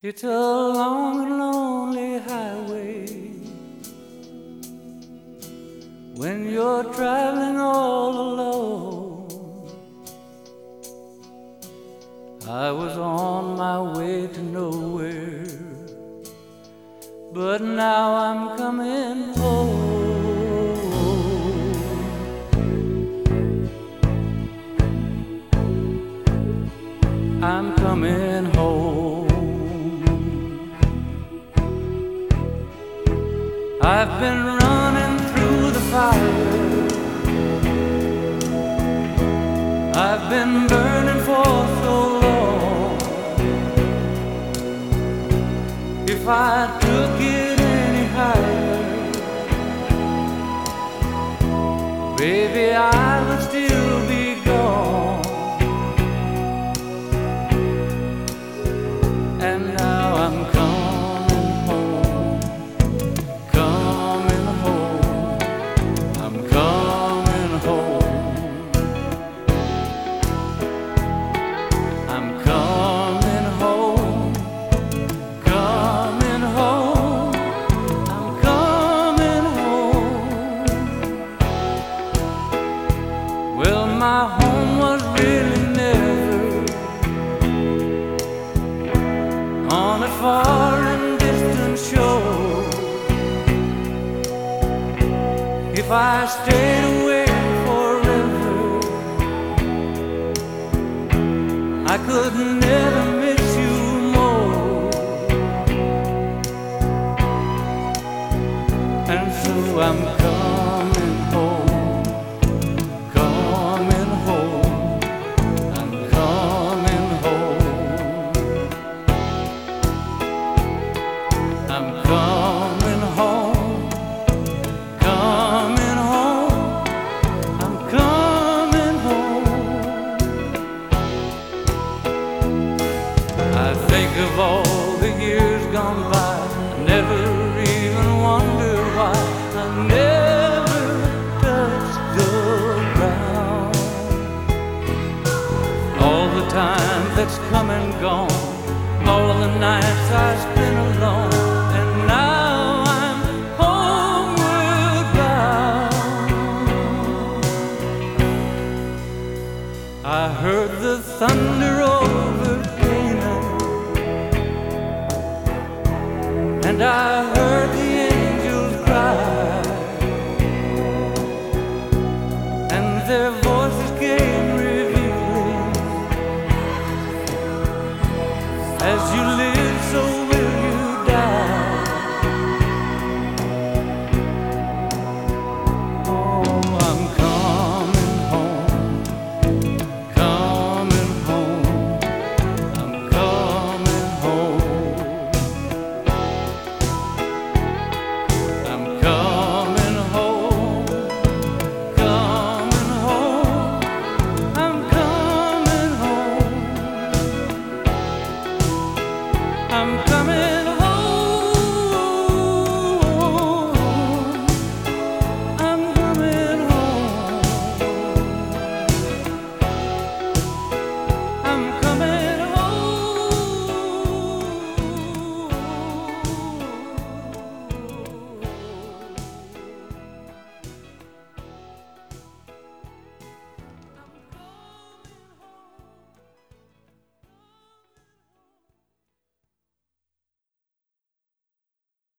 It's a long and lonely highway when you're traveling all alone. I was on my way to nowhere, but now I'm coming home. I'm coming home. I've been running through the fire, I've been burning for so long. If I took it any higher, baby, I would still be gone. And now I'm coming home, coming home, I'm coming home. I'm coming home, coming home, I'm coming home. Well, my home was really never on a far and distant shore. If I stayed away forever, I could never miss you more. And so I'm coming home, coming home, I'm coming home. I'm coming home, coming home, I'm coming home. I think of all the years gone by, I never even wondered why I never touched the ground. All the time that's come and gone, all of the nights I spent alone, and now I'm homeward bound. I heard the thunder over Canaan, and I heard the angels cry, and their voices came revealing, as you live, so will you die. Oh, I'm coming home, coming home, I'm coming home. I'm coming home, coming home, I'm coming home. I'm coming